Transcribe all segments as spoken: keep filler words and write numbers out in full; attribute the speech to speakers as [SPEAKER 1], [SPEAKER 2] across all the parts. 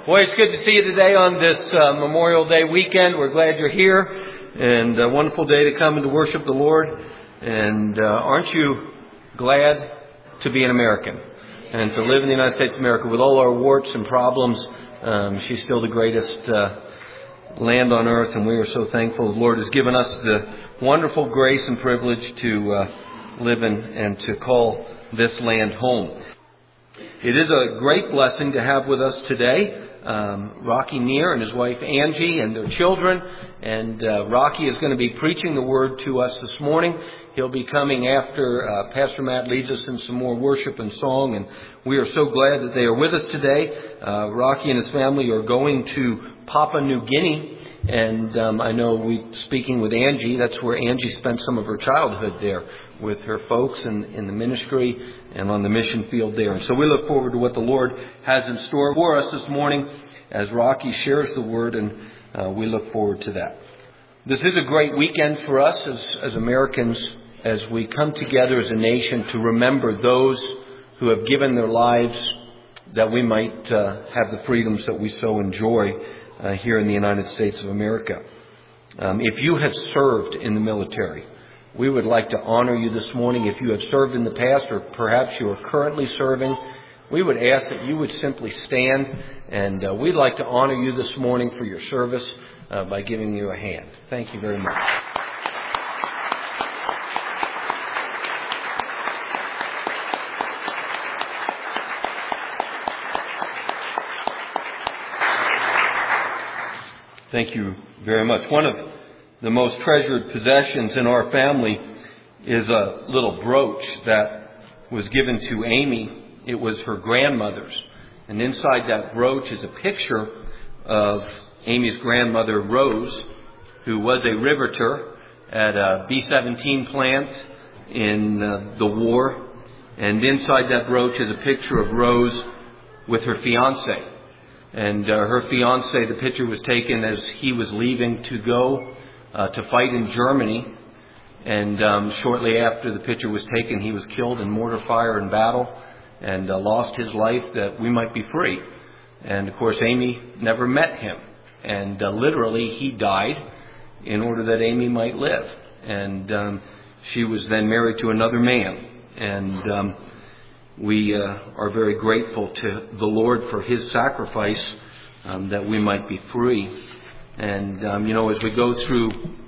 [SPEAKER 1] Boy, it's good to see you today on this uh, Memorial Day weekend. We're glad you're here, and a wonderful day to come and to worship the Lord. And uh, aren't you glad to be an American and to live in the United States of America with all our warts and problems? Um, she's still the greatest uh, land on earth, and we are so thankful the Lord has given us the wonderful grace and privilege to uh, live in and to call this land home. It is a great blessing to have with us today um, Rocky Neer and his wife Angie and their children. And uh, Rocky is going to be preaching the Word to us this morning. He'll be coming after uh, Pastor Matt leads us in some more worship and song. And we are so glad that they are with us today. Uh, Rocky and his family are going to Papua New Guinea. And um, I know we, speaking with Angie, that's where Angie spent some of her childhood there with her folks in, in the ministry and on the mission field there. And so we look forward to what the Lord has in store for us this morning as Rocky shares the Word, and uh, we look forward to that. This is a great weekend for us as, as Americans as we come together as a nation to remember those who have given their lives that we might uh, have the freedoms that we so enjoy Uh, here in the United States of America. Um, if you have served in the military, we would like to honor you this morning. If you have served in the past, or perhaps you are currently serving, we would ask that you would simply stand, and uh, we'd like to honor you this morning for your service uh, by giving you a hand. Thank you very much. Thank you very much. One of the most treasured possessions in our family is a little brooch that was given to Amy. It was her grandmother's. And inside that brooch is a picture of Amy's grandmother, Rose, who was a riveter at a B seventeen plant in uh, the war. And inside that brooch is a picture of Rose with her fiancé. And uh, her fiancé, the picture was taken as he was leaving to go uh, to fight in Germany. And um, shortly after the picture was taken, he was killed in mortar fire in battle and uh, lost his life that we might be free. And of course, Amy never met him. And uh, literally, he died in order that Amy might live. And um, she was then married to another man. And um, We uh, are very grateful to the Lord for His sacrifice um, that we might be free. And, um, you know, as we go through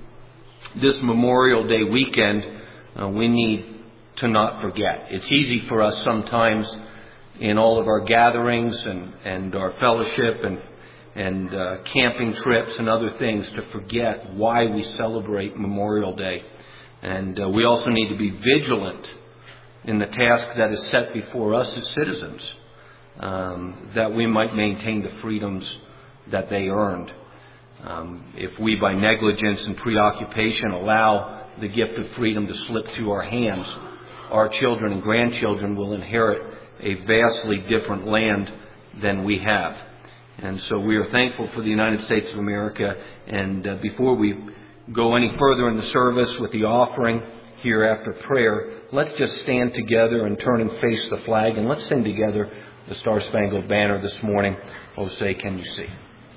[SPEAKER 1] this Memorial Day weekend, uh, we need to not forget. It's easy for us sometimes in all of our gatherings and, and our fellowship and, and uh, camping trips and other things to forget why we celebrate Memorial Day. And uh, we also need to be vigilant in the task that is set before us as citizens, um, that we might maintain the freedoms that they earned. Um, if we, by negligence and preoccupation, allow the gift of freedom to slip through our hands, our children and grandchildren will inherit a vastly different land than we have. And so we are thankful for the United States of America. And uh, before we go any further in the service with the offering here after prayer, let's just stand together and turn and face the flag, and let's sing together the Star-Spangled Banner this morning. Oh, say, can you see?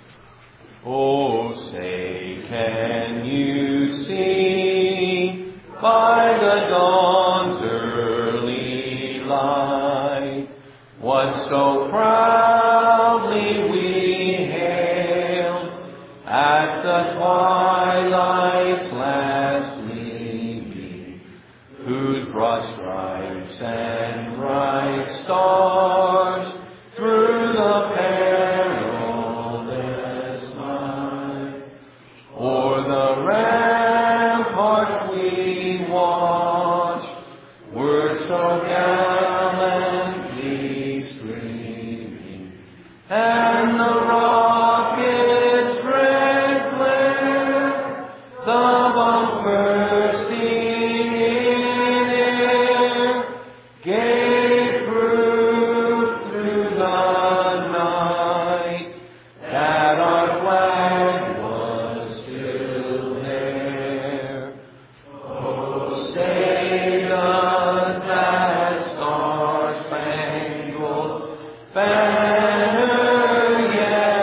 [SPEAKER 1] Oh, say, can you see by the dawn's early light what so proudly we hailed at the twilight's last whose broad stripes and bright stars through the perilous night o'er the ramparts we watched were so gallantly streaming, and the rockets' red glare, the bombs bursting gave proof through the night that our flag was still there. Oh, stay does that star-spangled banner yet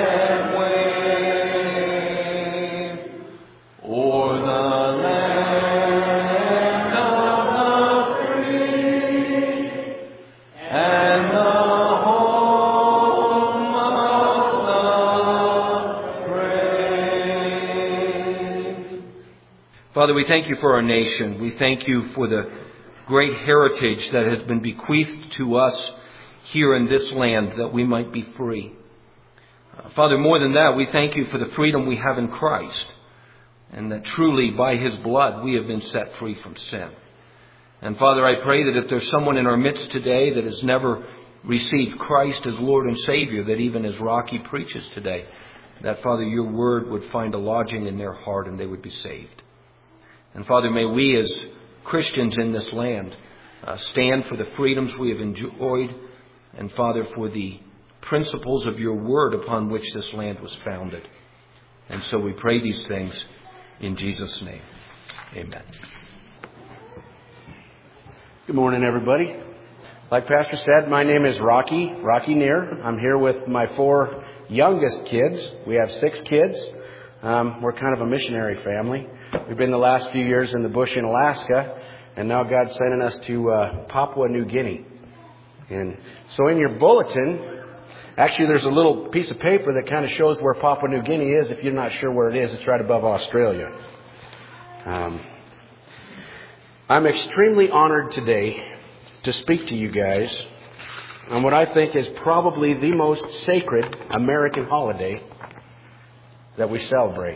[SPEAKER 1] Father, we thank you for our nation. We thank you for the great heritage that has been bequeathed to us here in this land that we might be free. Uh, Father, more than that, we thank you for the freedom we have in Christ, and that truly by his blood we have been set free from sin. And Father, I pray that if there's someone in our midst today that has never received Christ as Lord and Savior, that even as Rocky preaches today, that Father, your word would find a lodging in their heart and they would be saved. And Father, may we as Christians in this land uh, stand for the freedoms we have enjoyed, and Father, for the principles of your word upon which this land was founded. And so we pray these things in Jesus' name. Amen.
[SPEAKER 2] Good morning, everybody. Like Pastor said, my name is Rocky, Rocky Neer. I'm here with my four youngest kids. We have six kids. Um, we're kind of a missionary family. We've been the last few years in the bush in Alaska, and now God's sending us to uh, Papua New Guinea. And so in your bulletin, actually there's a little piece of paper that kind of shows where Papua New Guinea is. If you're not sure where it is, it's right above Australia. Um, I'm extremely honored today to speak to you guys on what I think is probably the most sacred American holiday that we celebrate.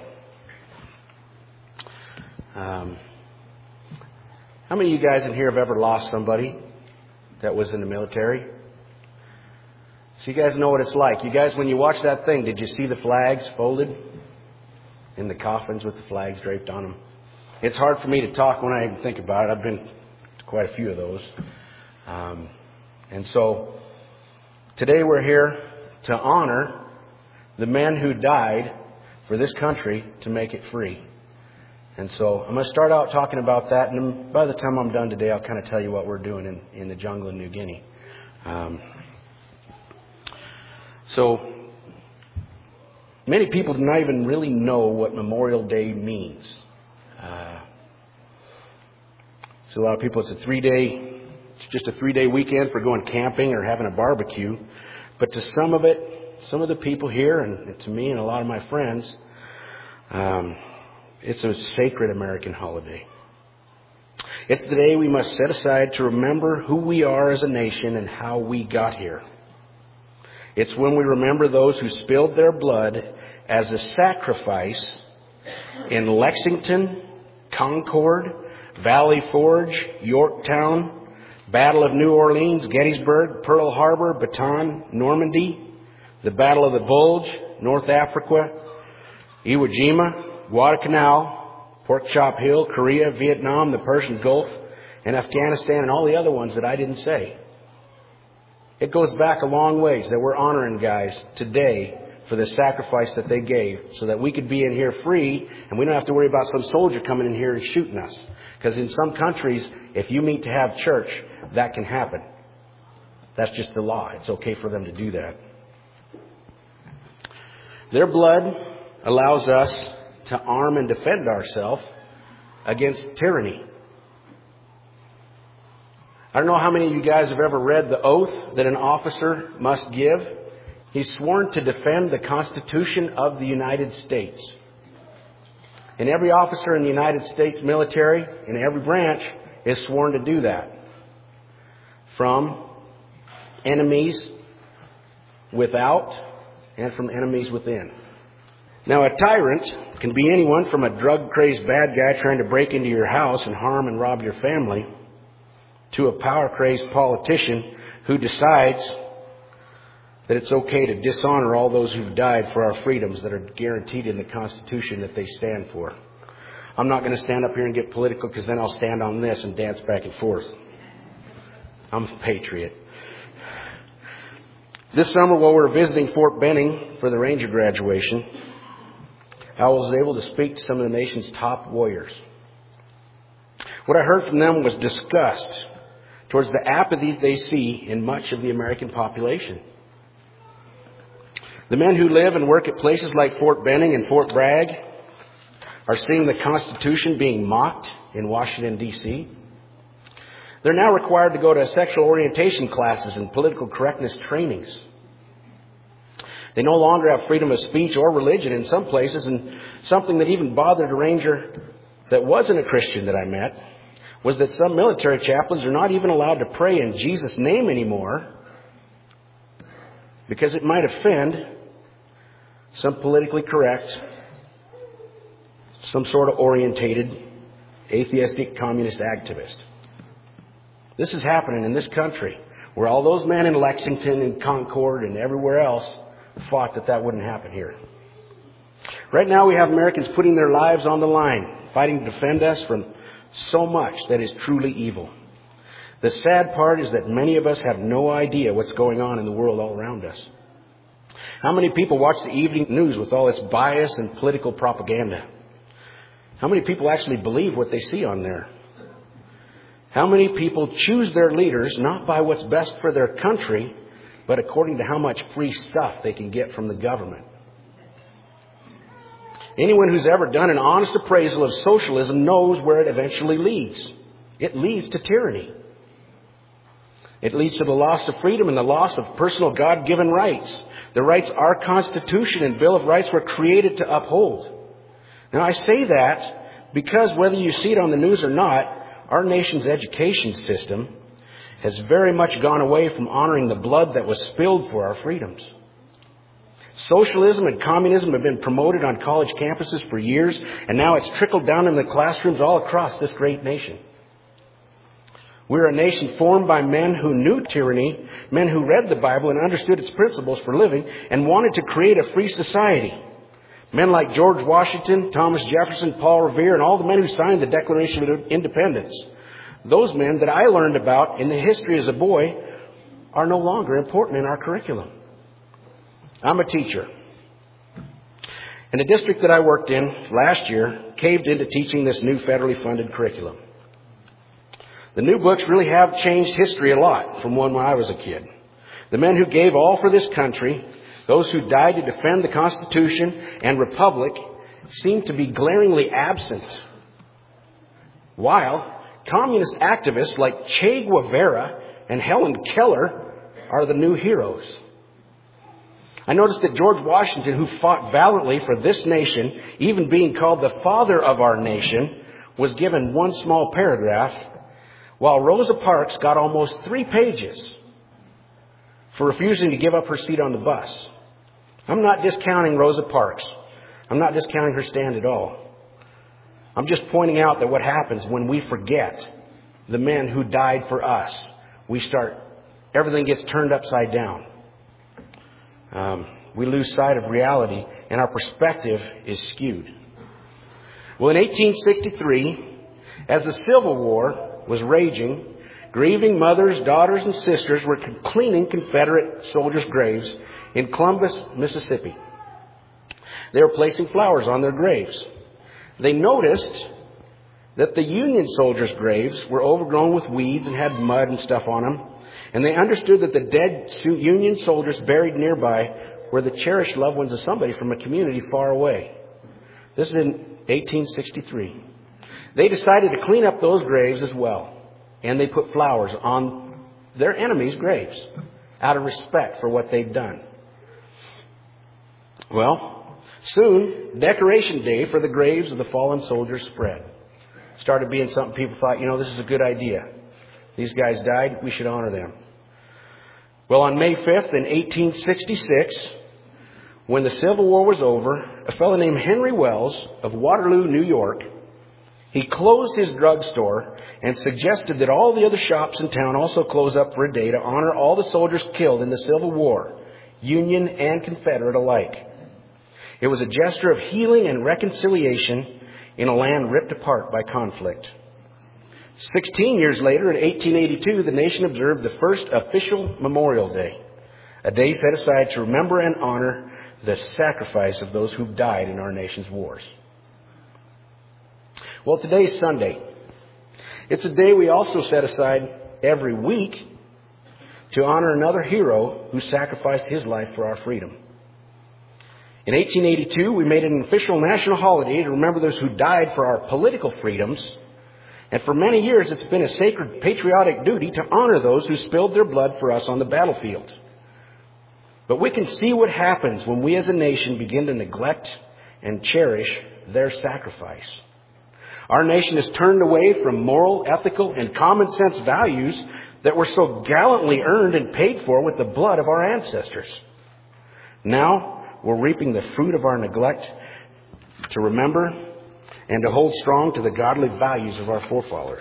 [SPEAKER 2] Um, how many of you guys in here have ever lost somebody that was in the military? So you guys know what it's like. You guys, when you watch that thing, did you see the flags folded in the coffins with the flags draped on them? It's hard for me to talk when I even think about it. I've been to quite a few of those. Um, and so today we're here to honor the men who died for this country to make it free. And so I'm going to start out talking about that, and then by the time I'm done today, I'll kind of tell you what we're doing in, in the jungle in New Guinea. Um, so many people do not even really know what Memorial Day means. Uh, so a lot of people, it's a three-day, it's just a three-day weekend for going camping or having a barbecue. But to some of it, some of the people here, and to me and a lot of my friends, um, it's a sacred American holiday. It's the day we must set aside to remember who we are as a nation and how we got here. It's when we remember those who spilled their blood as a sacrifice in Lexington, Concord, Valley Forge, Yorktown, Battle of New Orleans, Gettysburg, Pearl Harbor, Bataan, Normandy, the Battle of the Bulge, North Africa, Iwo Jima, Guadalcanal, Pork Chop Hill, Korea, Vietnam, the Persian Gulf, and Afghanistan, and all the other ones that I didn't say. It goes back a long ways that we're honoring guys today for the sacrifice that they gave so that we could be in here free and we don't have to worry about some soldier coming in here and shooting us. Because in some countries, if you meet to have church, that can happen. That's just the law. It's okay for them to do that. Their blood allows us to arm and defend ourselves against tyranny. I don't know how many of you guys have ever read the oath that an officer must give. He's sworn to defend the Constitution of the United States. And every officer in the United States military, in every branch, is sworn to do that. From enemies without and from enemies within. Now, a tyrant can be anyone from a drug-crazed bad guy trying to break into your house and harm and rob your family to a power-crazed politician who decides that it's okay to dishonor all those who've died for our freedoms that are guaranteed in the Constitution that they stand for. I'm not going to stand up here and get political because then I'll stand on this and dance back and forth. I'm a patriot. This summer while we were visiting Fort Benning for the Ranger graduation, I was able to speak to some of the nation's top warriors. What I heard from them was disgust towards the apathy they see in much of the American population. The men who live and work at places like Fort Benning and Fort Bragg are seeing the Constitution being mocked in Washington, D C They're now required to go to sexual orientation classes and political correctness trainings. They no longer have freedom of speech or religion in some places, and something that even bothered a ranger that wasn't a Christian that I met was that some military chaplains are not even allowed to pray in Jesus' name anymore because it might offend some politically correct, some sort of orientated, atheistic, communist activist. This is happening in this country, where all those men in Lexington and Concord and everywhere else fought that that wouldn't happen here. Right now we have Americans putting their lives on the line, fighting to defend us from so much that is truly evil. The sad part is that many of us have no idea what's going on in the world all around us. How many people watch the evening news with all its bias and political propaganda? How many people actually believe what they see on there? How many people choose their leaders not by what's best for their country, but according to how much free stuff they can get from the government? Anyone who's ever done an honest appraisal of socialism knows where it eventually leads. It leads to tyranny. It leads to the loss of freedom and the loss of personal God-given rights. The rights our Constitution and Bill of Rights were created to uphold. Now, I say that because whether you see it on the news or not, our nation's education system has very much gone away from honoring the blood that was spilled for our freedoms. Socialism and communism have been promoted on college campuses for years, and now it's trickled down in the classrooms all across this great nation. We're a nation formed by men who knew tyranny, men who read the Bible and understood its principles for living, and wanted to create a free society. Men like George Washington, Thomas Jefferson, Paul Revere, and all the men who signed the Declaration of Independence. Those men that I learned about in the history as a boy are no longer important in our curriculum. I'm a teacher. And the district that I worked in last year caved into teaching this new federally funded curriculum. The new books really have changed history a lot from when I was a kid. The men who gave all for this country, those who died to defend the Constitution and Republic, seem to be glaringly absent. While communist activists like Che Guevara and Helen Keller are the new heroes. I noticed that George Washington, who fought valiantly for this nation, even being called the father of our nation, was given one small paragraph, while Rosa Parks got almost three pages for refusing to give up her seat on the bus. I'm not discounting Rosa Parks. I'm not discounting her stand at all. I'm just pointing out that what happens when we forget the men who died for us, we start, everything gets turned upside down. Um, we lose sight of reality, and our perspective is skewed. Well, in eighteen sixty-three, as the Civil War was raging, grieving mothers, daughters, and sisters were cleaning Confederate soldiers' graves in Columbus, Mississippi. They were placing flowers on their graves. They noticed that the Union soldiers' graves were overgrown with weeds and had mud and stuff on them. And they understood that the dead Union soldiers buried nearby were the cherished loved ones of somebody from a community far away. This is in eighteen sixty-three. They decided to clean up those graves as well. And they put flowers on their enemies' graves out of respect for what they'd done. Well, soon, Decoration Day for the graves of the fallen soldiers spread. Started being something people thought, you know, this is a good idea. These guys died, we should honor them. Well, on May fifth in eighteen sixty-six, when the Civil War was over, a fellow named Henry Wells of Waterloo, New York, he closed his drugstore and suggested that all the other shops in town also close up for a day to honor all the soldiers killed in the Civil War, Union and Confederate alike. It was a gesture of healing and reconciliation in a land ripped apart by conflict. Sixteen years later, in eighteen eighty-two, the nation observed the first official Memorial Day, a day set aside to remember and honor the sacrifice of those who died in our nation's wars. Well, today's Sunday. It's a day we also set aside every week to honor another hero who sacrificed his life for our freedom. In eighteen eighty-two, we made it an official national holiday to remember those who died for our political freedoms. And for many years, it's been a sacred patriotic duty to honor those who spilled their blood for us on the battlefield. But we can see what happens when we as a nation begin to neglect and cherish their sacrifice. Our nation has turned away from moral, ethical, and common sense values that were so gallantly earned and paid for with the blood of our ancestors. Now we're reaping the fruit of our neglect to remember and to hold strong to the godly values of our forefathers.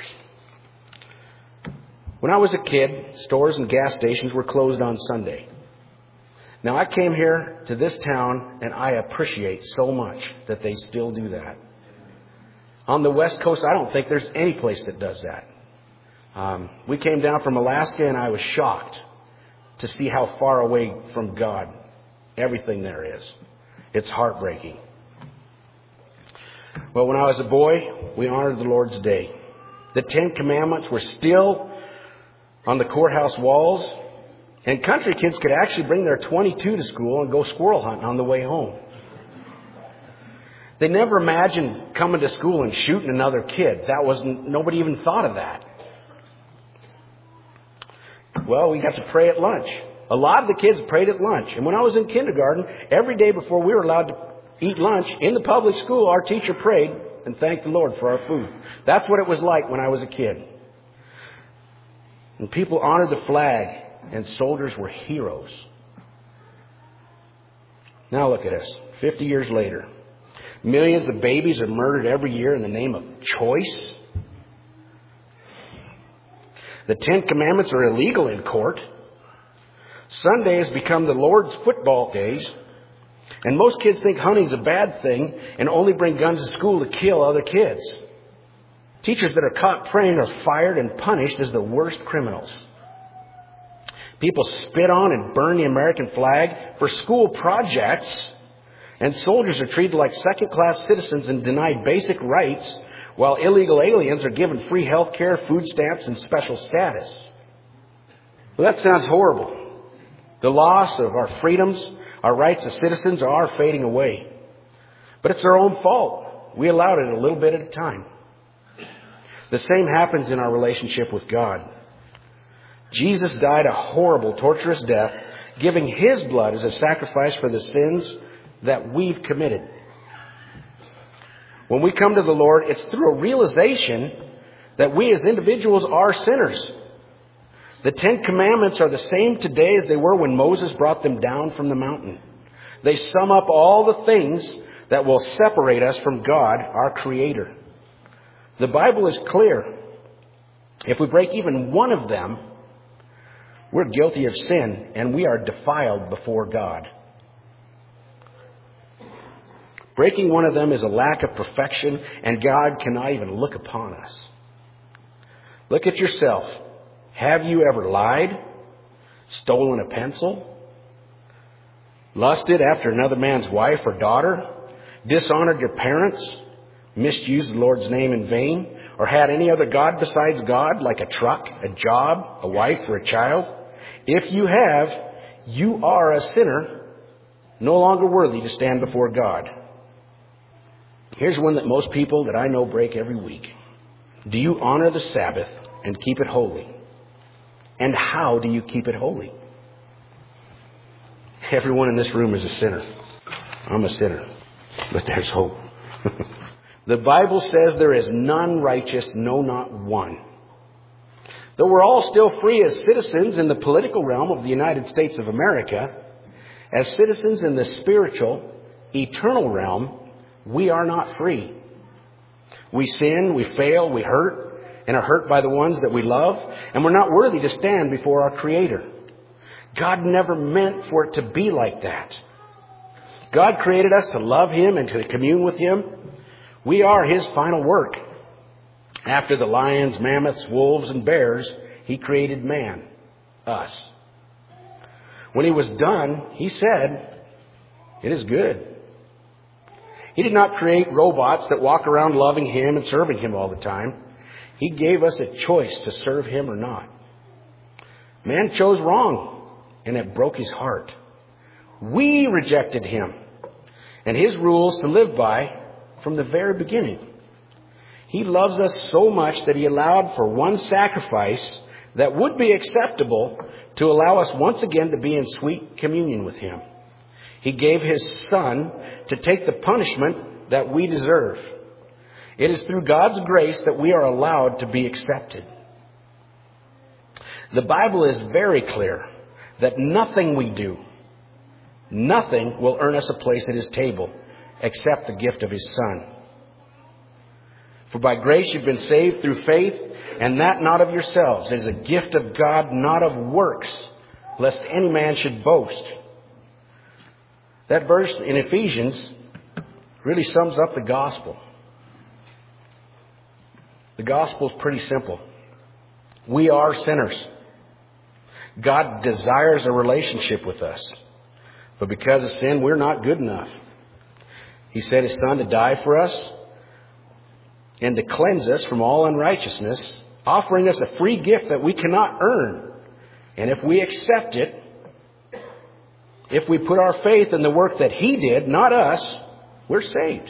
[SPEAKER 2] When I was a kid, stores and gas stations were closed on Sunday. Now I came here to this town and I appreciate so much that they still do that. On the West Coast, I don't think there's any place that does that. Um, we came down from Alaska and I was shocked to see how far away from God everything there is. It's heartbreaking. Well, when I was a boy, we honored the Lord's Day. The Ten Commandments were still on the courthouse walls, and country kids could actually bring their twenty-two to school and go squirrel hunting on the way home. They never imagined coming to school and shooting another kid. That wasn't, nobody even thought of that. Well, we got to pray at lunch. A lot of the kids prayed at lunch. And when I was in kindergarten, every day before we were allowed to eat lunch in the public school, our teacher prayed and thanked the Lord for our food. That's what it was like when I was a kid. And people honored the flag, and soldiers were heroes. Now look at us, fifty years later. Millions of babies are murdered every year in the name of choice. The Ten Commandments are illegal in court. Sunday has become the Lord's football days. And most kids think hunting's a bad thing and only bring guns to school to kill other kids. Teachers that are caught praying are fired and punished as the worst criminals. People spit on and burn the American flag for school projects. And soldiers are treated like second-class citizens and denied basic rights, while illegal aliens are given free health care, food stamps, and special status. Well, that sounds horrible. The loss of our freedoms, our rights as citizens are fading away. But it's our own fault. We allowed it a little bit at a time. The same happens in our relationship with God. Jesus died a horrible, torturous death, giving His blood as a sacrifice for the sins that we've committed. When we come to the Lord, it's through a realization that we as individuals are sinners. The Ten Commandments are the same today as they were when Moses brought them down from the mountain. They sum up all the things that will separate us from God, our Creator. The Bible is clear. If we break even one of them, we're guilty of sin and we are defiled before God. Breaking one of them is a lack of perfection, and God cannot even look upon us. Look at yourself. Have you ever lied? Stolen a pencil? Lusted after another man's wife or daughter? Dishonored your parents? Misused the Lord's name in vain? Or had any other god besides God, like a truck, a job, a wife, or a child? If you have, you are a sinner, no longer worthy to stand before God. Here's one that most people that I know break every week. Do you honor the Sabbath and keep it holy? And how do you keep it holy? Everyone in this room is a sinner. I'm a sinner. But there's hope. The Bible says there is none righteous, no, not one. Though we're all still free as citizens in the political realm of the United States of America, as citizens in the spiritual, eternal realm, we are not free. We sin, we fail, we hurt, and are hurt by the ones that we love, and we're not worthy to stand before our Creator. God never meant for it to be like that. God created us to love Him and to commune with Him. We are His final work. After the lions, mammoths, wolves, and bears, He created man, us. When He was done, He said, "It is good." He did not create robots that walk around loving Him and serving Him all the time. He gave us a choice to serve Him or not. Man chose wrong, and it broke his heart. We rejected Him and His rules to live by from the very beginning. He loves us so much that He allowed for one sacrifice that would be acceptable to allow us once again to be in sweet communion with Him. He gave His Son to take the punishment that we deserve. It is through God's grace that we are allowed to be accepted. The Bible is very clear that nothing we do, nothing will earn us a place at His table except the gift of His Son. For by grace you've been saved through faith, and that not of yourselves. It is a gift of God, not of works, lest any man should boast. That verse in Ephesians really sums up the gospel. The gospel is pretty simple. We are sinners. God desires a relationship with us. But because of sin, we're not good enough. He sent His Son to die for us and to cleanse us from all unrighteousness, offering us a free gift that we cannot earn. And if we accept it, if we put our faith in the work that He did, not us, we're saved.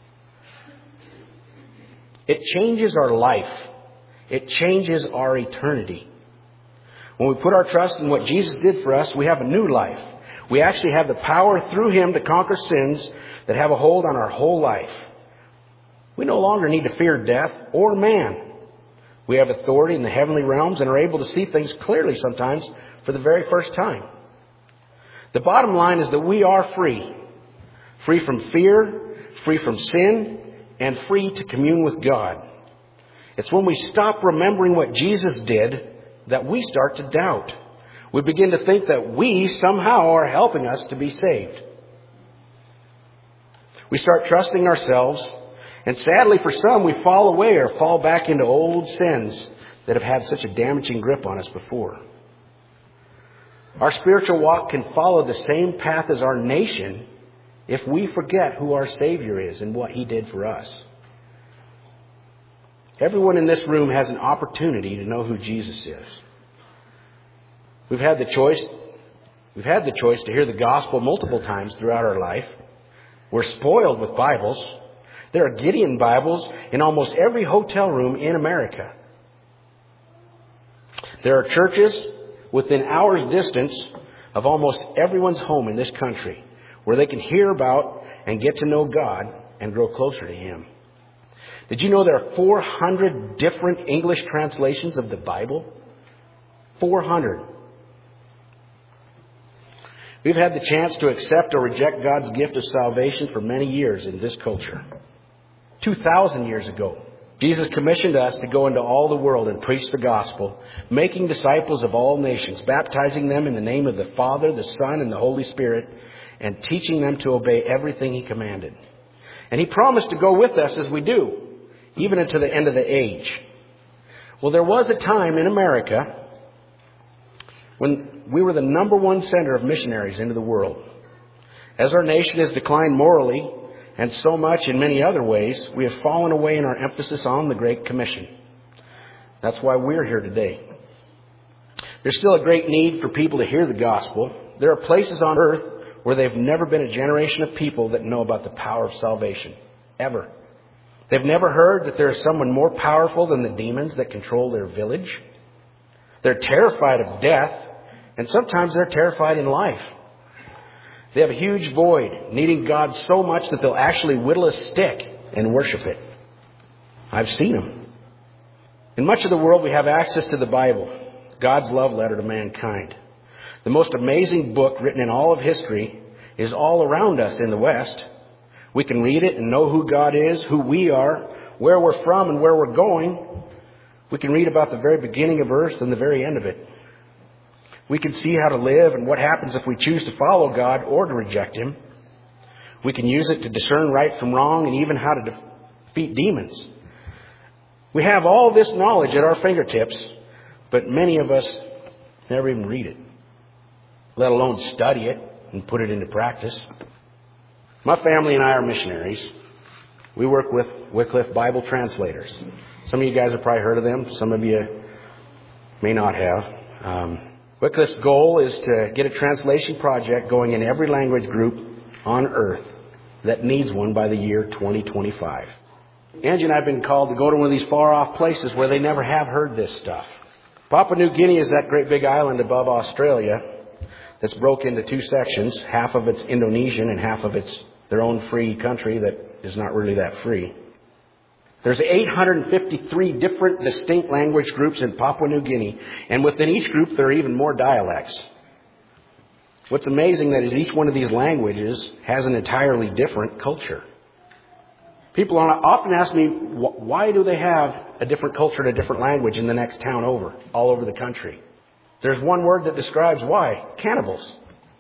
[SPEAKER 2] It changes our life. It changes our eternity. When we put our trust in what Jesus did for us, we have a new life. We actually have the power through Him to conquer sins that have a hold on our whole life. We no longer need to fear death or man. We have authority in the heavenly realms and are able to see things clearly sometimes for the very first time. The bottom line is that we are free. Free from fear, free from sin, and free to commune with God. It's when we stop remembering what Jesus did that we start to doubt. We begin to think that we somehow are helping us to be saved. We start trusting ourselves, and sadly for some, we fall away or fall back into old sins that have had such a damaging grip on us before. Our spiritual walk can follow the same path as our nation if we forget who our Savior is and what He did for us. Everyone in this room has an opportunity to know who Jesus is. We've had the choice, we've had the choice to hear the gospel multiple times throughout our life. We're spoiled with Bibles. There are Gideon Bibles in almost every hotel room in America. There are churches within hours' distance of almost everyone's home in this country where they can hear about and get to know God and grow closer to Him. Did you know there are four hundred different English translations of the Bible? four hundred. We've had the chance to accept or reject God's gift of salvation for many years in this culture. two thousand years ago, Jesus commissioned us to go into all the world and preach the gospel, making disciples of all nations, baptizing them in the name of the Father, the Son, and the Holy Spirit, and teaching them to obey everything He commanded. And He promised to go with us as we do, even until the end of the age. Well, there was a time in America when we were the number one center of missionaries into the world. As our nation has declined morally, and so much in many other ways, we have fallen away in our emphasis on the Great Commission. That's why we're here today. There's still a great need for people to hear the gospel. There are places on earth where they've never been a generation of people that know about the power of salvation. Ever. They've never heard that there is someone more powerful than the demons that control their village. They're terrified of death, and sometimes they're terrified in life. They have a huge void, needing God so much that they'll actually whittle a stick and worship it. I've seen them. In much of the world, we have access to the Bible, God's love letter to mankind. The most amazing book written in all of history is all around us in the West. We can read it and know who God is, who we are, where we're from, and where we're going. We can read about the very beginning of earth and the very end of it. We can see how to live and what happens if we choose to follow God or to reject Him. We can use it to discern right from wrong and even how to defeat demons. We have all this knowledge at our fingertips, but many of us never even read it, let alone study it and put it into practice. My family and I are missionaries. We work with Wycliffe Bible Translators. Some of you guys have probably heard of them. Some of you may not have. Um, Wycliffe's goal is to get a translation project going in every language group on earth that needs one by the year twenty twenty-five. Angie and I have been called to go to one of these far-off places where they never have heard this stuff. Papua New Guinea is that great big island above Australia that's broke into two sections. Half of it's Indonesian and half of it's their own free country that is not really that free. There's eight hundred fifty-three different distinct language groups in Papua New Guinea, and within each group there are even more dialects. What's amazing that is each one of these languages has an entirely different culture. People often ask me, why do they have a different culture and a different language in the next town over, all over the country? There's one word that describes why. Cannibals.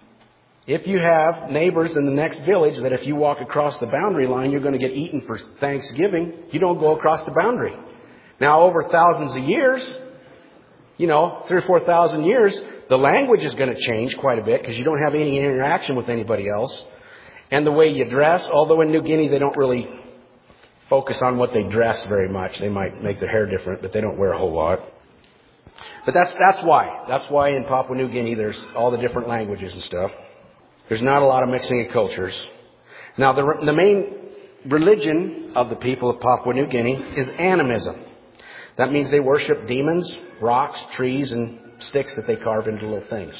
[SPEAKER 2] If you have neighbors in the next village that if you walk across the boundary line, you're going to get eaten for Thanksgiving, you don't go across the boundary. Now, over thousands of years, you know, three or four thousand years, the language is going to change quite a bit because you don't have any interaction with anybody else. And the way you dress, although in New Guinea they don't really focus on what they dress very much. They might make their hair different, but they don't wear a whole lot. But that's that's why. That's why in Papua New Guinea there's all the different languages and stuff. There's not a lot of mixing of cultures. Now, the, the main religion of the people of Papua New Guinea is animism. That means they worship demons, rocks, trees, and sticks that they carve into little things.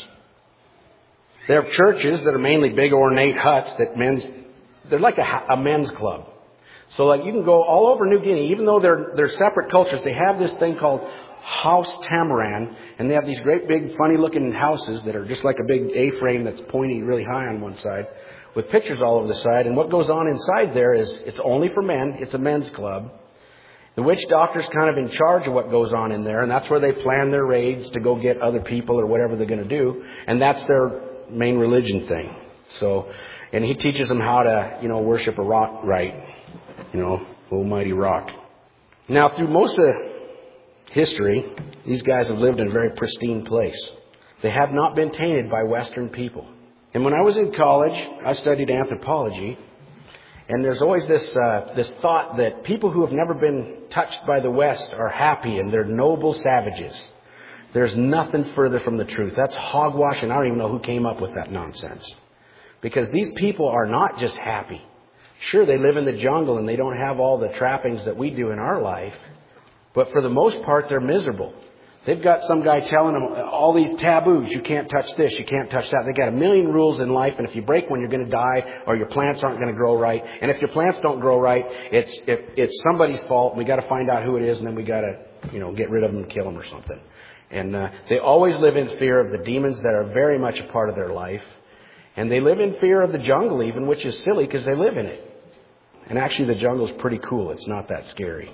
[SPEAKER 2] They have churches that are mainly big ornate huts that men's, they're like a, a men's club. So like you can go all over New Guinea, even though they're, they're separate cultures, they have this thing called House Tamaran, and they have these great big funny looking houses that are just like a big A-frame that's pointy really high on one side with pictures all over the side. And what goes on inside there is it's only for men. It's a men's club. The witch doctor's kind of in charge of what goes on in there, and that's where they plan their raids to go get other people or whatever they're going to do. And that's their main religion thing. So, and he teaches them how to, you know, worship a rock right. You know, almighty rock. Now, through most of history, these guys have lived in a very pristine place. They have not been tainted by Western people. And when I was in college, I studied anthropology. And there's always this uh, this thought that people who have never been touched by the West are happy and they're noble savages. There's nothing further from the truth. That's hogwash, and I don't even know who came up with that nonsense. Because these people are not just happy. Sure, they live in the jungle and they don't have all the trappings that we do in our life. But for the most part, they're miserable. They've got some guy telling them all these taboos. You can't touch this. You can't touch that. They've got a million rules in life. And if you break one, you're going to die, or your plants aren't going to grow right. And if your plants don't grow right, it's it, it's somebody's fault. We got to find out who it is, and then we got to, you know, get rid of them and kill them or something. And uh, they always live in fear of the demons that are very much a part of their life. And they live in fear of the jungle even, which is silly because they live in it. And actually the jungle's pretty cool. It's not that scary.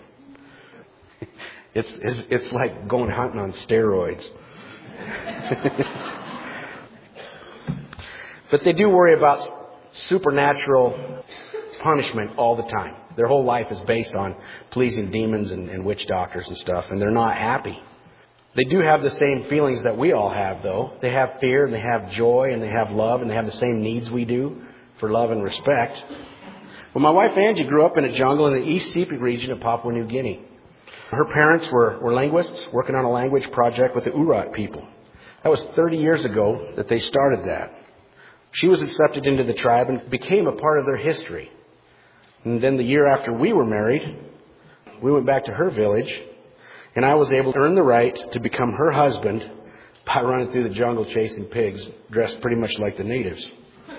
[SPEAKER 2] It's, it's, it's like going hunting on steroids. But they do worry about supernatural punishment all the time. Their whole life is based on pleasing demons and, and witch doctors and stuff, and they're not happy. They do have the same feelings that we all have, though. They have fear, and they have joy, and they have love, and they have the same needs we do for love and respect. Well, my wife Angie grew up in a jungle in the East Sepik region of Papua New Guinea. Her parents were, were linguists working on a language project with the Urat people. That was thirty years ago that they started that. She was accepted into the tribe and became a part of their history. And then the year after we were married, we went back to her village, and I was able to earn the right to become her husband by running through the jungle chasing pigs, dressed pretty much like the natives.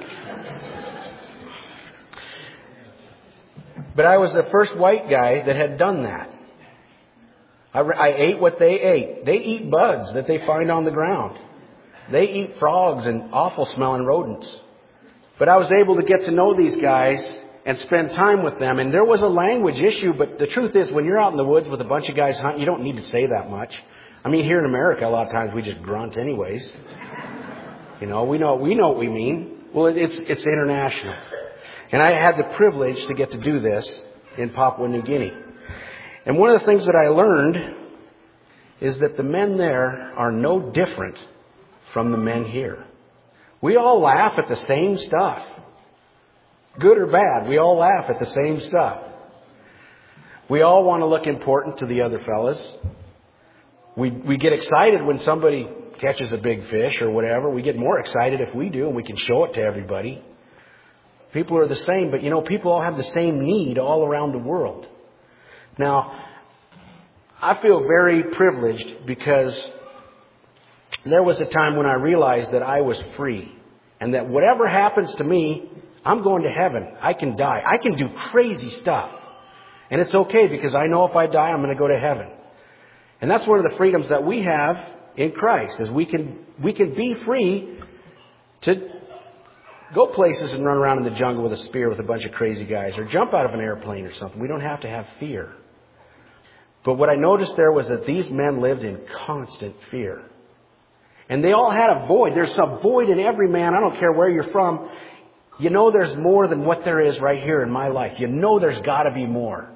[SPEAKER 2] But I was the first white guy that had done that. I, I ate what they ate. They eat bugs that they find on the ground. They eat frogs and awful smelling rodents. But I was able to get to know these guys and spend time with them. And there was a language issue, but the truth is when you're out in the woods with a bunch of guys hunting, you don't need to say that much. I mean, here in America, a lot of times we just grunt anyways. You know, we know we know what we mean. Well, it's it's international. And I had the privilege to get to do this in Papua New Guinea. And one of the things that I learned is that the men there are no different from the men here. We all laugh at the same stuff. Good or bad, we all laugh at the same stuff. We all want to look important to the other fellas. We we get excited when somebody catches a big fish or whatever. We get more excited if we do, and we can show it to everybody. People are the same, but you know, people all have the same need all around the world. Now, I feel very privileged because there was a time when I realized that I was free and that whatever happens to me, I'm going to heaven. I can die. I can do crazy stuff. And it's okay because I know if I die, I'm going to go to heaven. And that's one of the freedoms that we have in Christ, is we can, we can be free to go places and run around in the jungle with a spear with a bunch of crazy guys, or jump out of an airplane or something. We don't have to have fear. But what I noticed there was that these men lived in constant fear. And they all had a void. There's a void in every man. I don't care where you're from. You know there's more than what there is right here in my life. You know there's got to be more.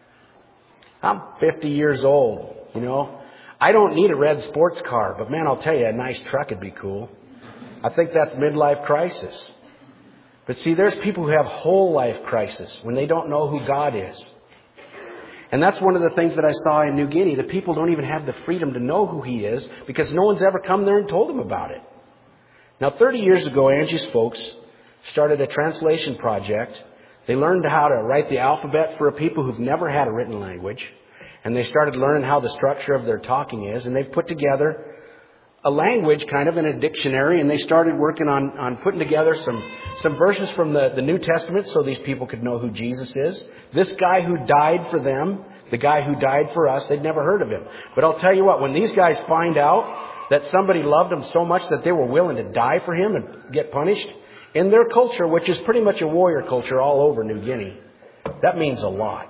[SPEAKER 2] I'm fifty years old, you know. I don't need a red sports car, but man, I'll tell you, a nice truck would be cool. I think that's midlife crisis. But see, there's people who have whole life crisis when they don't know who God is. And that's one of the things that I saw in New Guinea. The people don't even have the freedom to know who He is because no one's ever come there and told them about it. Now, thirty years ago, Angie's folks started a translation project. They learned how to write the alphabet for a people who've never had a written language. And they started learning how the structure of their talking is. And they've put together a language kind of in a dictionary. And they started working on, on putting together some, some verses from the, the New Testament so these people could know who Jesus is. This guy who died for them, the guy who died for us, they'd never heard of him. But I'll tell you what, when these guys find out that somebody loved them so much that they were willing to die for him and get punished, in their culture, which is pretty much a warrior culture all over New Guinea, that means a lot.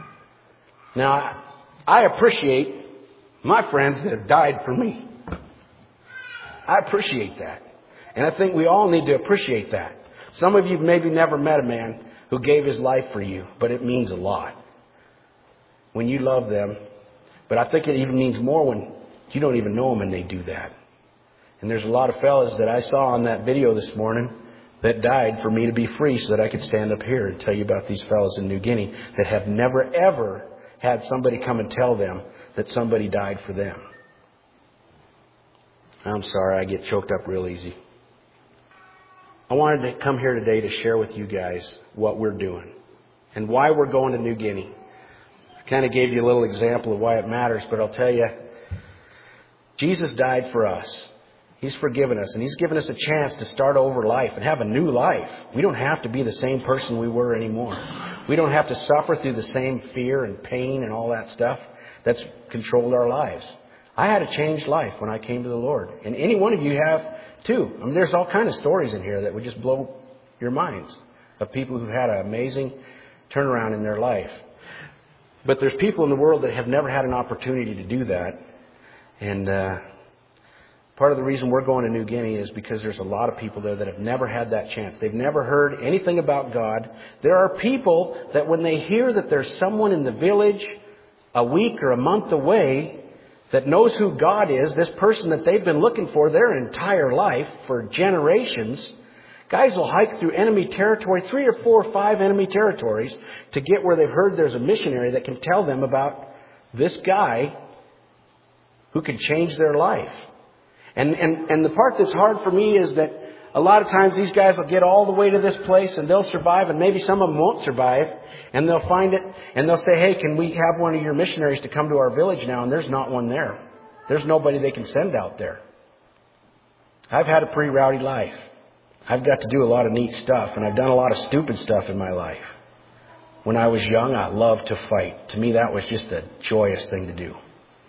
[SPEAKER 2] Now, I appreciate my friends that have died for me. I appreciate that. And I think we all need to appreciate that. Some of you maybe never met a man who gave his life for you, but it means a lot when you love them. But I think it even means more when you don't even know them and they do that. And there's a lot of fellas that I saw on that video this morning that died for me to be free so that I could stand up here and tell you about these fellas in New Guinea that have never, ever had somebody come and tell them that somebody died for them. I'm sorry, I get choked up real easy. I wanted to come here today to share with you guys what we're doing and why we're going to New Guinea. I kind of gave you a little example of why it matters, but I'll tell you, Jesus died for us. He's forgiven us, and He's given us a chance to start over life and have a new life. We don't have to be the same person we were anymore. We don't have to suffer through the same fear and pain and all that stuff that's controlled our lives. I had a changed life when I came to the Lord. And any one of you have too. I mean, there's all kinds of stories in here that would just blow your minds of people who've had an amazing turnaround in their life. But there's people in the world that have never had an opportunity to do that. And uh, part of the reason we're going to New Guinea is because there's a lot of people there that have never had that chance. They've never heard anything about God. There are people that when they hear that there's someone in the village a week or a month away that knows who God is, this person that they've been looking for their entire life, for generations, guys will hike through enemy territory, three or four or five enemy territories, to get where they've heard there's a missionary that can tell them about this guy who can change their life. And, and, and the part that's hard for me is that a lot of times these guys will get all the way to this place and they'll survive, and maybe some of them won't survive, and they'll find it and they'll say, hey, can we have one of your missionaries to come to our village now? And there's not one there. There's nobody they can send out there. I've had a pretty rowdy life. I've got to do a lot of neat stuff, and I've done a lot of stupid stuff in my life. When I was young, I loved to fight. To me, that was just a joyous thing to do.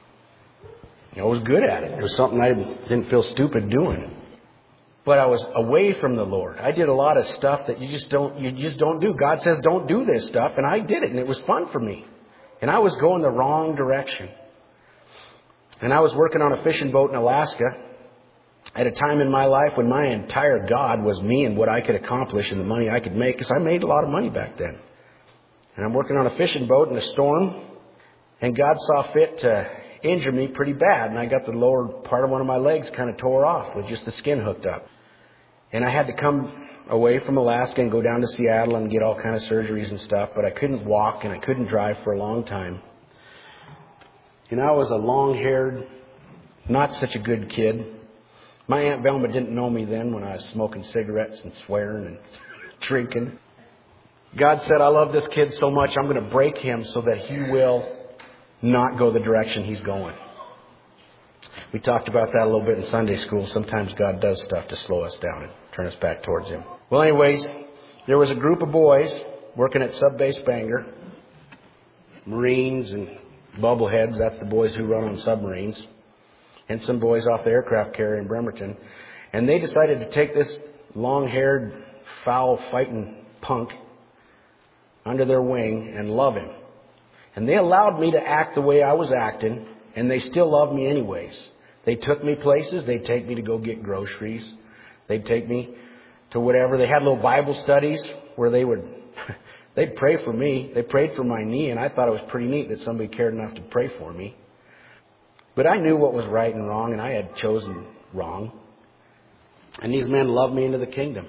[SPEAKER 2] I was good at it. It was something I didn't feel stupid doing. But I was away from the Lord. I did a lot of stuff that you just don't, you just don't do. God says don't do this stuff, and I did it, and it was fun for me. And I was going the wrong direction. And I was working on a fishing boat in Alaska at a time in my life when my entire God was me and what I could accomplish and the money I could make, because I made a lot of money back then. And I'm working on a fishing boat in a storm, and God saw fit to injure me pretty bad, and I got the lower part of one of my legs kind of tore off with just the skin hooked up. And I had to come away from Alaska and go down to Seattle and get all kind of surgeries and stuff, but I couldn't walk and I couldn't drive for a long time. And I was a long-haired, not such a good kid. My Aunt Velma didn't know me then when I was smoking cigarettes and swearing and drinking. God said, I love this kid so much, I'm going to break him so that he will not go the direction he's going. We talked about that a little bit in Sunday school. Sometimes God does stuff to slow us down and turn us back towards Him. Well, anyways, there was a group of boys working at Sub Base Bangor. Marines and bubbleheads. That's the boys who run on submarines. And some boys off the aircraft carrier in Bremerton. And they decided to take this long-haired, foul-fighting punk under their wing and love him. And they allowed me to act the way I was acting, and they still love me anyways. They took me places. They'd take me to go get groceries. They'd take me to whatever. They had little Bible studies where they would, they'd pray for me. They prayed for my knee, and I thought it was pretty neat that somebody cared enough to pray for me. But I knew what was right and wrong, and I had chosen wrong. And these men loved me into the kingdom.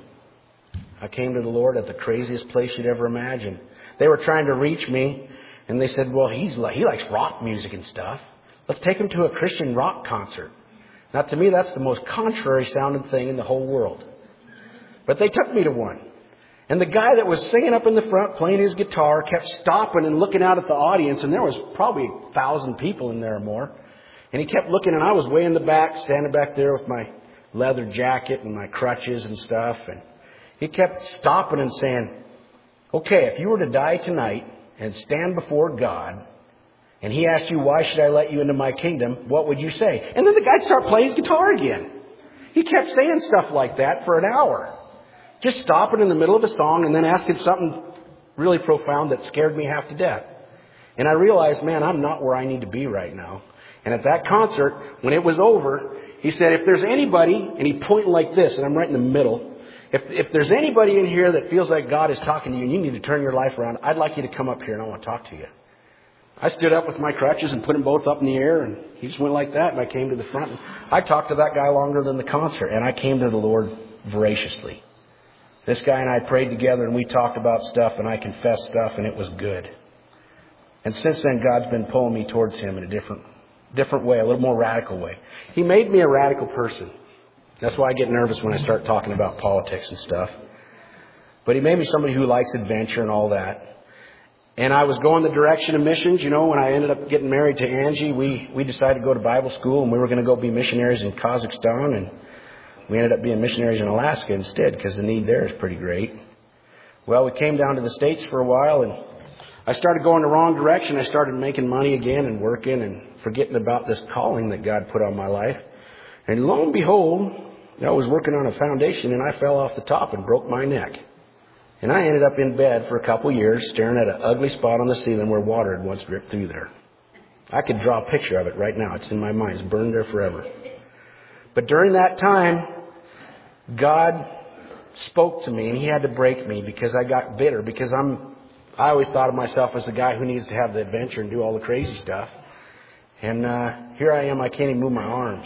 [SPEAKER 2] I came to the Lord at the craziest place you'd ever imagine. They were trying to reach me, and they said, well, he's like, he likes rock music and stuff. Let's take him to a Christian rock concert. Now, to me, that's the most contrary sounding thing in the whole world. But they took me to one. And the guy that was singing up in the front, playing his guitar, kept stopping and looking out at the audience, and there was probably a thousand people in there or more. And he kept looking, and I was way in the back, standing back there with my leather jacket and my crutches and stuff. And he kept stopping and saying, okay, if you were to die tonight and stand before God, and He asked you, why should I let you into my kingdom, what would you say? And then the guy started playing his guitar again. He kept saying stuff like that for an hour. Just stopping in the middle of a song and then asking something really profound that scared me half to death. And I realized, man, I'm not where I need to be right now. And at that concert, when it was over, he said, if there's anybody, and he pointed like this, and I'm right in the middle, if, if there's anybody in here that feels like God is talking to you and you need to turn your life around, I'd like you to come up here and I want to talk to you. I stood up with my crutches and put them both up in the air, and he just went like that, and I came to the front. And I talked to that guy longer than the concert, and I came to the Lord voraciously. This guy and I prayed together, and we talked about stuff, and I confessed stuff, and it was good. And since then, God's been pulling me towards Him in a different different way, a little more radical way. He made me a radical person. That's why I get nervous when I start talking about politics and stuff. But He made me somebody who likes adventure and all that. And I was going the direction of missions. You know, when I ended up getting married to Angie, we, we decided to go to Bible school, and we were going to go be missionaries in Kazakhstan, and we ended up being missionaries in Alaska instead because the need there is pretty great. Well, we came down to the States for a while, and I started going the wrong direction. I started making money again and working and forgetting about this calling that God put on my life. And lo and behold, I was working on a foundation, and I fell off the top and broke my neck. And I ended up in bed for a couple of years staring at an ugly spot on the ceiling where water had once dripped through there. I could draw a picture of it right now. It's in my mind. It's burned there forever. But during that time, God spoke to me, and He had to break me because I got bitter. Because I'm, I always thought of myself as the guy who needs to have the adventure and do all the crazy stuff. And uh, here I am. I can't even move my arms.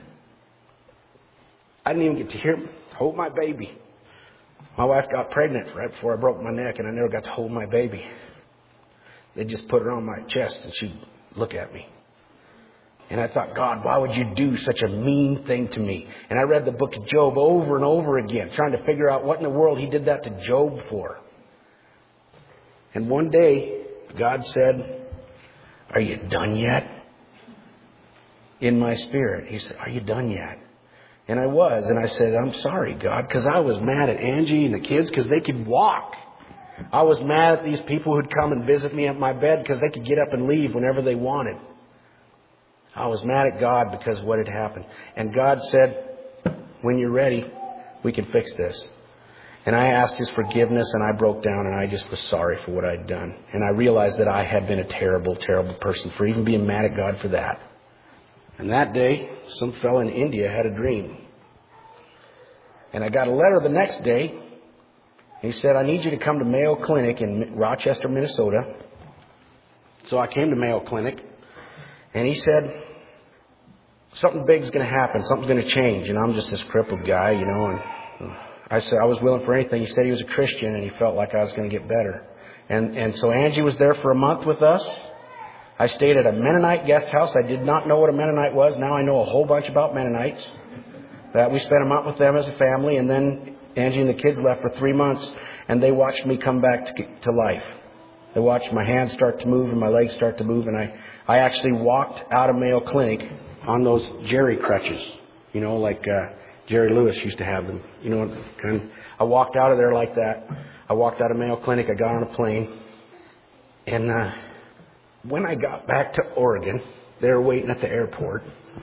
[SPEAKER 2] I didn't even get to hear, hold my baby. My wife got pregnant right before I broke my neck, and I never got to hold my baby. They just put her on my chest, and she'd look at me. And I thought, God, why would you do such a mean thing to me? And I read the book of Job over and over again, trying to figure out what in the world He did that to Job for. And one day, God said, are you done yet? In my spirit, He said, are you done yet? And I was, and I said, I'm sorry, God, because I was mad at Angie and the kids because they could walk. I was mad at these people who'd come and visit me at my bed because they could get up and leave whenever they wanted. I was mad at God because of what had happened. And God said, when you're ready, we can fix this. And I asked His forgiveness, and I broke down, and I just was sorry for what I'd done. And I realized that I had been a terrible, terrible person for even being mad at God for that. And that day, some fellow in India had a dream. And I got a letter the next day. He said, I need you to come to Mayo Clinic in Rochester, Minnesota. So I came to Mayo Clinic. And he said, something big's going to happen. Something's going to change. And I'm just this crippled guy, you know. And I said I was willing for anything. He said he was a Christian, and he felt like I was going to get better. And, and so Angie was there for a month with us. I stayed at a Mennonite guest house. I did not know what a Mennonite was. Now I know a whole bunch about Mennonites. That we spent a month with them as a family, and then Angie and the kids left for three months, and they watched me come back to, to life. They watched my hands start to move and my legs start to move, and I, I actually walked out of Mayo Clinic on those Jerry crutches, you know, like uh, Jerry Lewis used to have them. You know, kind of, I walked out of there like that. I walked out of Mayo Clinic. I got on a plane, and uh, when I got back to Oregon, they were waiting at the airport.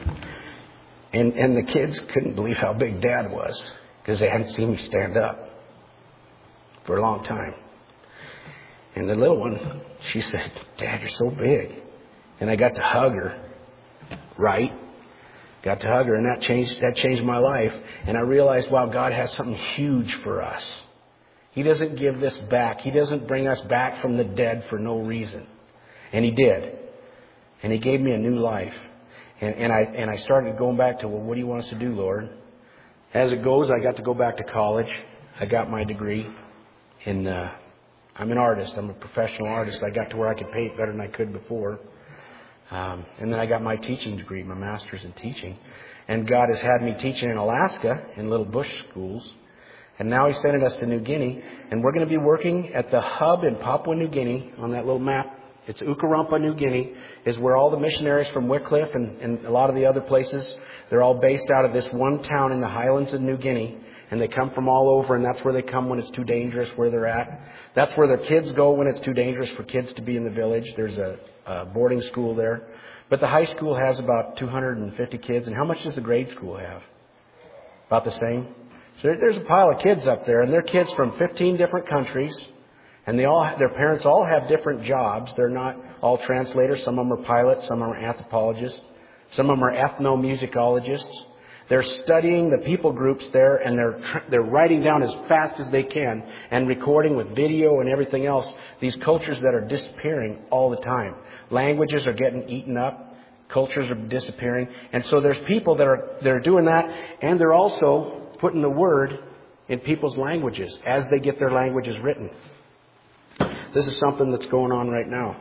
[SPEAKER 2] And, and the kids couldn't believe how big Dad was because they hadn't seen me stand up for a long time. And the little one, she said, Dad, you're so big. And I got to hug her, right? Got to hug her, and that changed, that changed my life. And I realized, wow, God has something huge for us. He doesn't give this back. He doesn't bring us back from the dead for no reason. And He did. And He gave me a new life. And, and I and I started going back to, well, what do you want us to do, Lord? As it goes, I got to go back to college. I got my degree. In, uh, I'm an artist. I'm a professional artist. I got to where I could paint better than I could before. Um, and then I got my teaching degree, my master's in teaching. And God has had me teaching in Alaska in little bush schools. And now He's sending us to New Guinea. And we're going to be working at the hub in Papua New Guinea on that little map. It's Ukarumpa, New Guinea, is where all the missionaries from Wycliffe and, and a lot of the other places, they're all based out of this one town in the highlands of New Guinea. And they come from all over, and that's where they come when it's too dangerous where they're at. That's where their kids go when it's too dangerous for kids to be in the village. There's a, a boarding school there. But the high school has about two hundred fifty kids. And how much does the grade school have? About the same? So there's a pile of kids up there, and they're kids from fifteen different countries. And they all, their parents all have different jobs. They're not all translators. Some of them are pilots. Some of them are anthropologists. Some of them are ethnomusicologists. They're studying the people groups there, and they're they're writing down as fast as they can and recording with video and everything else these cultures that are disappearing all the time. Languages are getting eaten up. Cultures are disappearing. And so there's people that are that are doing that, and they're also putting the word in people's languages as they get their languages written. This is something that's going on right now.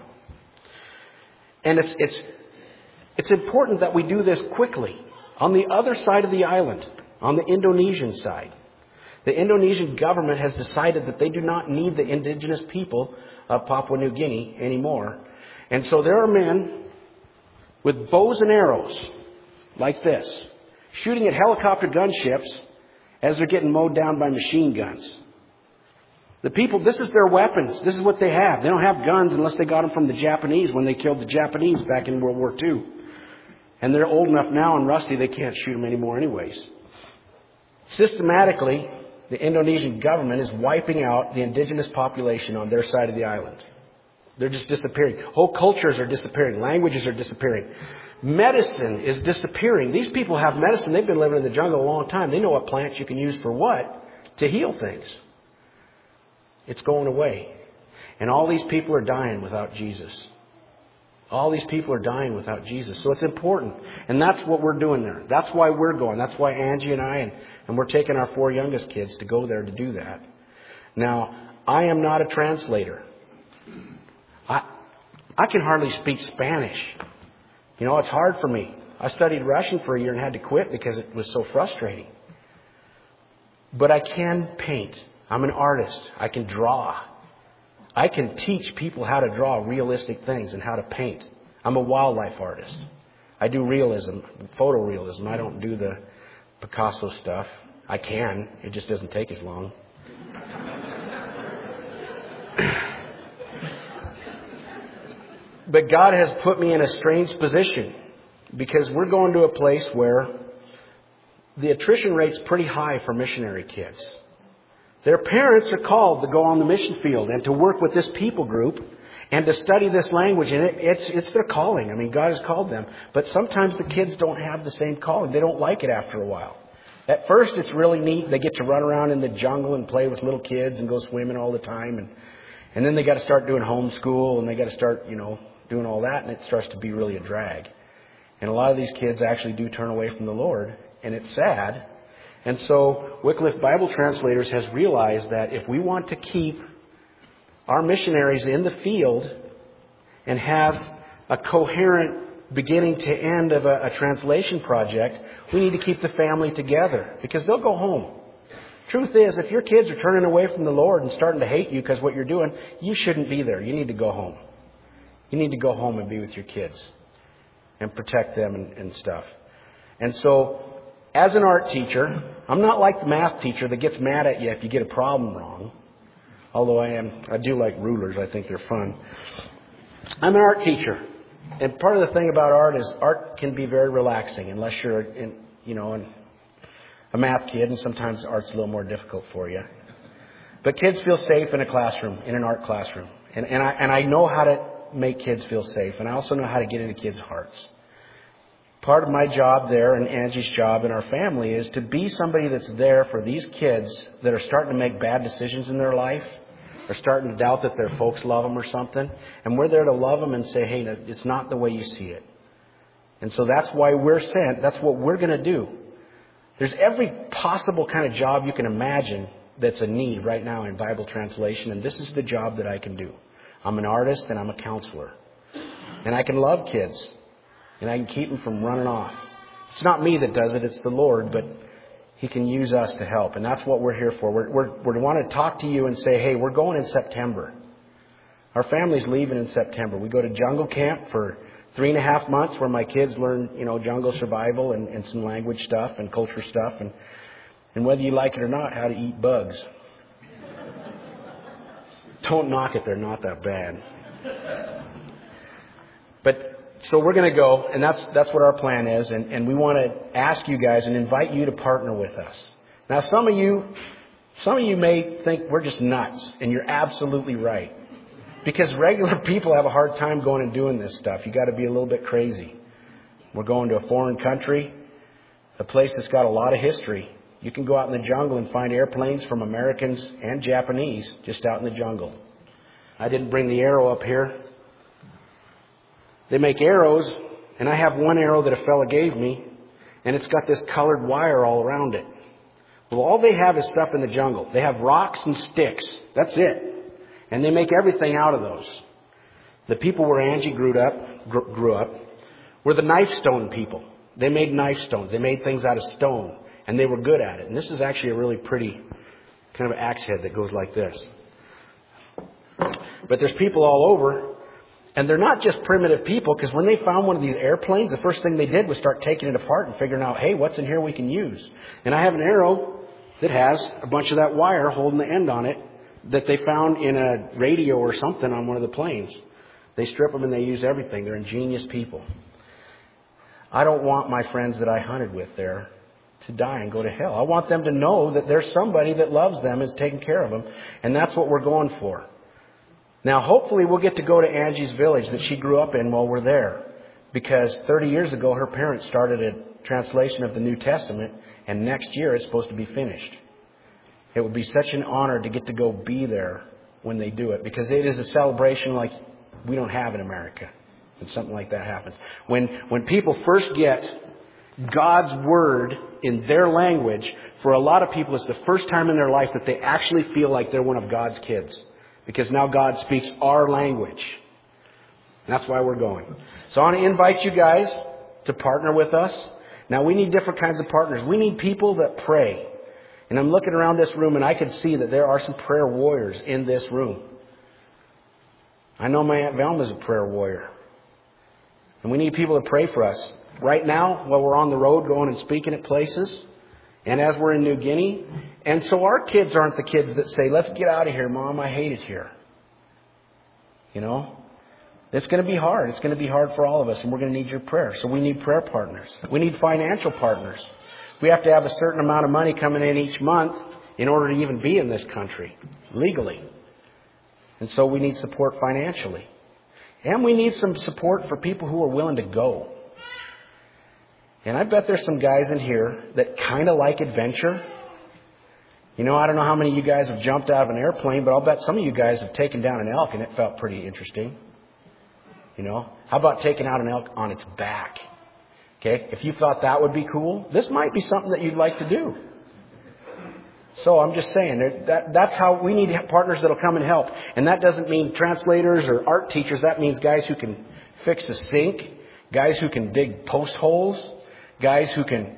[SPEAKER 2] And it's it's it's important that we do this quickly. On the other side of the island, on the Indonesian side, the Indonesian government has decided that they do not need the indigenous people of Papua New Guinea anymore. And so there are men with bows and arrows like this, shooting at helicopter gunships as they're getting mowed down by machine guns. The people, this is their weapons. This is what they have. They don't have guns unless they got them from the Japanese when they killed the Japanese back in World War Two. And they're old enough now and rusty, they can't shoot them anymore anyways. Systematically, the Indonesian government is wiping out the indigenous population on their side of the island. They're just disappearing. Whole cultures are disappearing. Languages are disappearing. Medicine is disappearing. These people have medicine. They've been living in the jungle a long time. They know what plants you can use for what to heal things. It's going away. And all these people are dying without Jesus. All these people are dying without Jesus. So it's important. And that's what we're doing there. That's why we're going. That's why Angie and I, and, and we're taking our four youngest kids to go there to do that. Now, I am not a translator. I I can hardly speak Spanish. You know, it's hard for me. I studied Russian for a year and had to quit because it was so frustrating. But I can paint. I'm an artist. I can draw. I can teach people how to draw realistic things and how to paint. I'm a wildlife artist. I do realism, photorealism. I don't do the Picasso stuff. I can. It just doesn't take as long. But God has put me in a strange position because we're going to a place where the attrition rate's pretty high for missionary kids. Their parents are called to go on the mission field and to work with this people group and to study this language. And it, it's it's their calling. I mean, God has called them. But sometimes the kids don't have the same calling. They don't like it after a while. At first, it's really neat. They get to run around in the jungle and play with little kids and go swimming all the time. And, and then they got to start doing homeschool and they got to start, you know, doing all that. And it starts to be really a drag. And a lot of these kids actually do turn away from the Lord. And it's sad. And so Wycliffe Bible Translators has realized that if we want to keep our missionaries in the field and have a coherent beginning to end of a, a translation project, we need to keep the family together because they'll go home. Truth is, if your kids are turning away from the Lord and starting to hate you because what you're doing, you shouldn't be there. You need to go home. You need to go home and be with your kids and protect them and, and stuff. And so, as an art teacher, I'm not like the math teacher that gets mad at you if you get a problem wrong. Although I am, I do like rulers. I think they're fun. I'm an art teacher. And part of the thing about art is art can be very relaxing unless you're, in, you know, in a math kid, and sometimes art's a little more difficult for you. But kids feel safe in a classroom, in an art classroom. And, and, I, and I know how to make kids feel safe, and I also know how to get into kids' hearts. Part of my job there and Angie's job and our family is to be somebody that's there for these kids that are starting to make bad decisions in their life. They're starting to doubt that their folks love them or something. And we're there to love them and say, hey, it's not the way you see it. And so that's why we're sent. That's what we're going to do. There's every possible kind of job you can imagine that's a need right now in Bible translation. And this is the job that I can do. I'm an artist and I'm a counselor. And I can love kids. And I can keep them from running off. It's not me that does it. It's the Lord. But He can use us to help. And that's what we're here for. We're, we're, we want to talk to you and say, hey, we're going in September. Our family's leaving in September. We go to jungle camp for three and a half months where my kids learn, you know, jungle survival and, and some language stuff and culture stuff. And, and whether you like it or not, how to eat bugs. Don't knock it. They're not that bad. But so we're going to go, and that's that's what our plan is, and, and we want to ask you guys and invite you to partner with us. Now, some of you, some of you may think we're just nuts, and you're absolutely right, because regular people have a hard time going and doing this stuff. You got to be a little bit crazy. We're going to a foreign country, a place that's got a lot of history. You can go out in the jungle and find airplanes from Americans and Japanese just out in the jungle. I didn't bring the arrow up here. They make arrows, and I have one arrow that a fella gave me, and it's got this colored wire all around it. Well, all they have is stuff in the jungle. They have rocks and sticks. That's it. And they make everything out of those. The people where Angie grew up, grew up were the knife stone people. They made knife stones. They made things out of stone, and they were good at it. And this is actually a really pretty kind of axe head that goes like this. But there's people all over. And they're not just primitive people, because when they found one of these airplanes, the first thing they did was start taking it apart and figuring out, hey, what's in here we can use? And I have an arrow that has a bunch of that wire holding the end on it that they found in a radio or something on one of the planes. They strip them and they use everything. They're ingenious people. I don't want my friends that I hunted with there to die and go to hell. I want them to know that there's somebody that loves them and is taking care of them. And that's what we're going for. Now, hopefully we'll get to go to Angie's village that she grew up in while we're there. Because thirty years ago, her parents started a translation of the New Testament, and next year it's supposed to be finished. It would be such an honor to get to go be there when they do it, because it is a celebration like we don't have in America when something like that happens. When, when people first get God's Word in their language, for a lot of people it's the first time in their life that they actually feel like they're one of God's kids. Because now God speaks our language. And that's why we're going. So I want to invite you guys to partner with us. Now we need different kinds of partners. We need people that pray. And I'm looking around this room and I can see that there are some prayer warriors in this room. I know my Aunt Velma's a prayer warrior. And we need people to pray for us. Right now, while we're on the road going and speaking at places, and as we're in New Guinea. And so our kids aren't the kids that say, let's get out of here, Mom, I hate it here. You know, it's going to be hard. It's going to be hard for all of us, and we're going to need your prayer. So we need prayer partners. We need financial partners. We have to have a certain amount of money coming in each month in order to even be in this country legally. And so we need support financially. And we need some support for people who are willing to go. And I bet there's some guys in here that kind of like adventure. You know, I don't know how many of you guys have jumped out of an airplane, but I'll bet some of you guys have taken down an elk and it felt pretty interesting. You know, how about taking out an elk on its back? Okay, if you thought that would be cool, this might be something that you'd like to do. So I'm just saying, that that's how we need partners that will come and help. And that doesn't mean translators or art teachers. That means guys who can fix a sink, guys who can dig post holes, guys who can,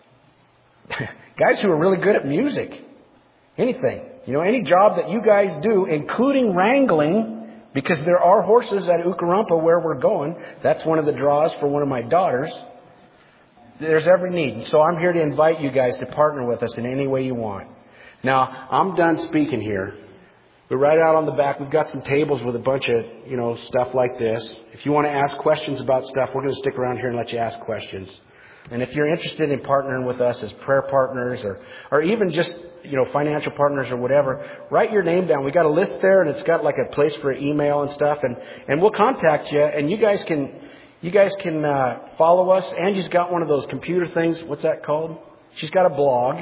[SPEAKER 2] guys who are really good at music. Anything. You know, any job that you guys do, including wrangling, because there are horses at Ukarumpa where we're going. That's one of the draws for one of my daughters. There's every need. So I'm here to invite you guys to partner with us in any way you want. Now, I'm done speaking here. But right out on the back, we've got some tables with a bunch of, you know, stuff like this. If you want to ask questions about stuff, we're going to stick around here and let you ask questions. And if you're interested in partnering with us as prayer partners or, or even just, you know, financial partners or whatever, write your name down. We got a list there, and it's got like a place for email and stuff. And, and we'll contact you, and you guys can, you guys can uh, follow us. Angie's got one of those computer things. What's that called? She's got a blog.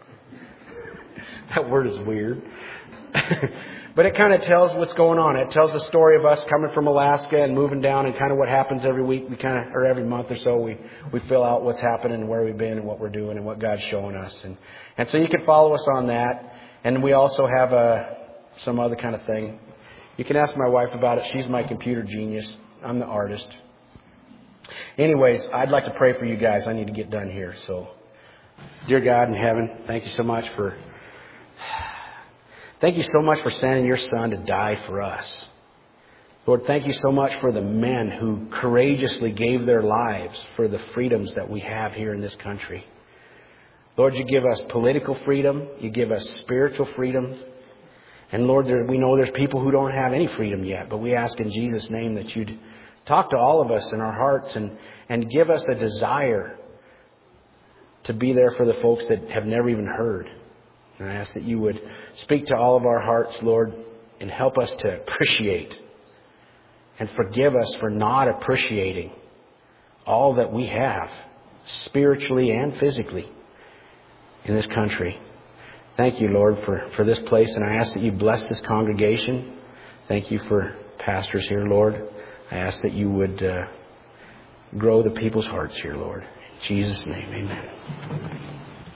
[SPEAKER 2] That word is weird. But it kind of tells what's going on. It tells the story of us coming from Alaska and moving down, and kind of what happens every week. We kind of, or every month or so, we, we fill out what's happening and where we've been and what we're doing and what God's showing us. And, and so you can follow us on that. And we also have a, some other kind of thing. You can ask my wife about it. She's my computer genius. I'm the artist. Anyways, I'd like to pray for you guys. I need to get done here. So, dear God in heaven, thank you so much for... Thank you so much for sending your Son to die for us. Lord, thank you so much for the men who courageously gave their lives for the freedoms that we have here in this country. Lord, you give us political freedom. You give us spiritual freedom. And Lord, there, we know there's people who don't have any freedom yet. But we ask in Jesus' name that you'd talk to all of us in our hearts and, and give us a desire to be there for the folks that have never even heard. And I ask that you would speak to all of our hearts, Lord, and help us to appreciate and forgive us for not appreciating all that we have spiritually and physically in this country. Thank you, Lord, for, for this place. And I ask that you bless this congregation. Thank you for pastors here, Lord. I ask that you would uh, grow the people's hearts here, Lord. In Jesus' name, amen.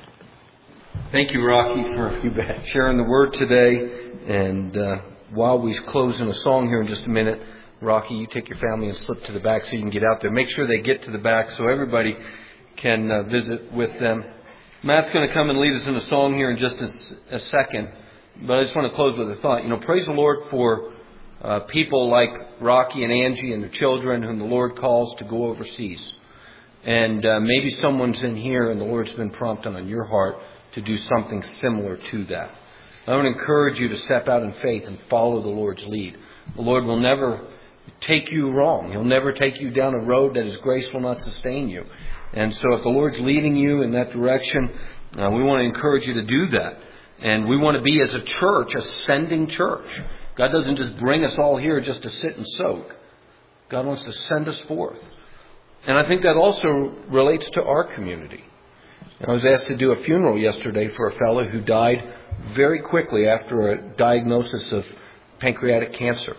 [SPEAKER 1] Thank you, Rocky, for
[SPEAKER 2] you bet.
[SPEAKER 1] sharing the word today. And uh, while we close in a song here in just a minute, Rocky, you take your family and slip to the back so you can get out there. Make sure they get to the back so everybody can uh, visit with them. Matt's going to come and lead us in a song here in just a, a second. But I just want to close with a thought. You know, praise the Lord for uh, people like Rocky and Angie and their children whom the Lord calls to go overseas. And uh, maybe someone's in here and the Lord's been prompting on your heart to do something similar to that. I would encourage you to step out in faith and follow the Lord's lead. The Lord will never take you wrong. He'll never take you down a road that His grace will not sustain you. And so if the Lord's leading you in that direction, uh, we want to encourage you to do that. And we want to be, as a church, a sending church. God doesn't just bring us all here just to sit and soak. God wants to send us forth. And I think that also relates to our community. I was asked to do a funeral yesterday for a fellow who died very quickly after a diagnosis of pancreatic cancer.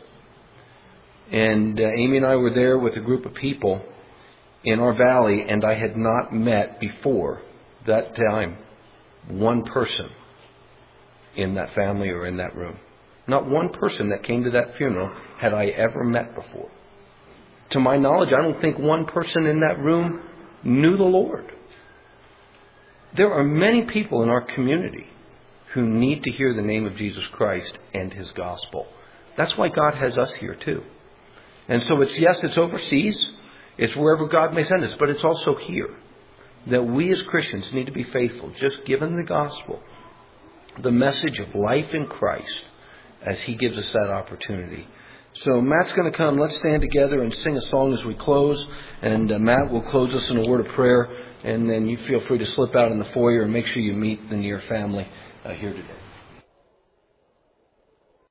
[SPEAKER 1] And uh, Amy and I were there with a group of people in our valley, and I had not met before that time one person in that family or in that room. Not one person that came to that funeral had I ever met before. To my knowledge, I don't think one person in that room knew the Lord. There are many people in our community who need to hear the name of Jesus Christ and His gospel. That's why God has us here too. And so it's, yes, it's overseas. It's wherever God may send us. But it's also here that we as Christians need to be faithful, just given the gospel, the message of life in Christ, as He gives us that opportunity. So Matt's going to come. Let's stand together and sing a song as we close. And uh, Matt will close us in a word of prayer. And then you feel free to slip out in the foyer and make sure you meet the near family uh, here today.